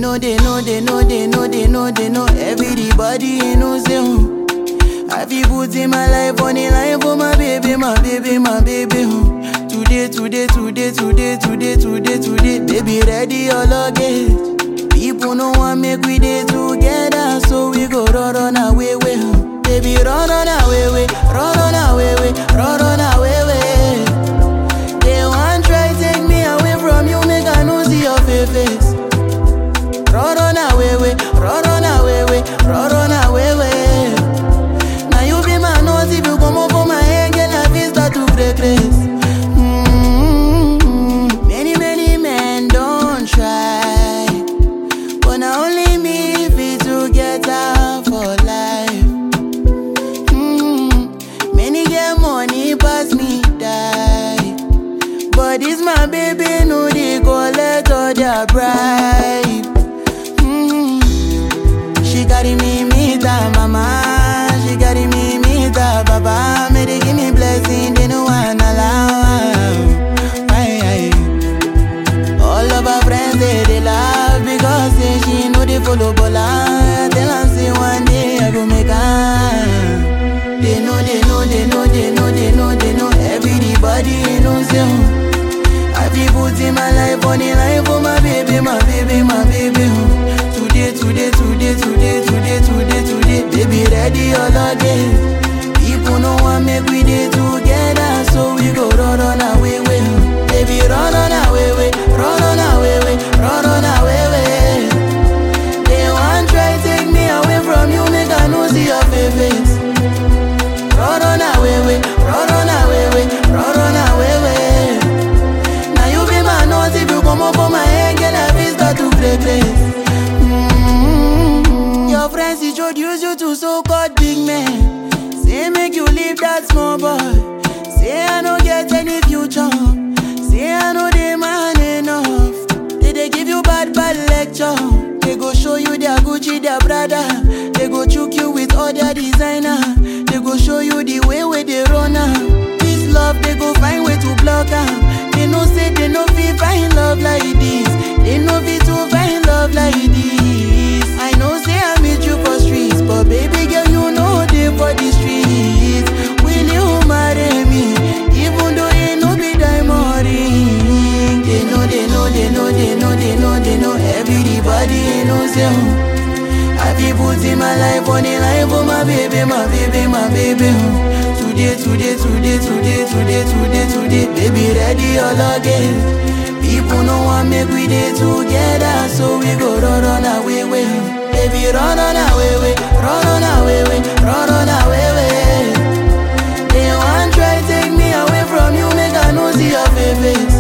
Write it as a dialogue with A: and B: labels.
A: know. Everybody knows you. I feel put in my life on the line for my baby. Today, baby, ready or luggage. People no want make we day together, so we go run away. Baby, run away. They want try take me away from you, make I no see your face. Run away. Now you be my nose, if you come over my head, girl, I feel start to break grace. Many men don't try, but now only me fit to get out for life. Many get money pass me die, but this my baby, no they collect all their bribe. She carry me meet her mama, she carry me meet her papa. May they give me blessing, they no one allow. Aye. All of her friends they laugh because say she know they follow Bola. Tell her say one day I go make her. They know. Everybody knows you. I be putting my life on the line for my baby. Today, baby, ready or luggage. People no want make we day together, so we go run away. Baby, run away. They want try take me away from you, make I no see your face. Run away. Now you be my nose, if you come up on my head, girl, I feel start to play. Your friends introduce you to so-called big men. Say make you leave that small boy. Say I no get any future. Say I know they man enough. They give you bad lecture. They go show you their Gucci, their Prada. They go choke you with all their designer. They go show you the way they run am. This love, they go find way to block am. They no say they no fit find love like this. They no fit to find love like this. I know say I meet you for streets, but baby girl, you know they for the streets. Will you marry me? Even though you no be diamond ring. They know. Everybody knows you. I be putting my life on the line for my baby. Today, baby, ready or luggage. People no want make we day together, so we go run away. Baby, run away. They want try take me away from you, make I no see your face.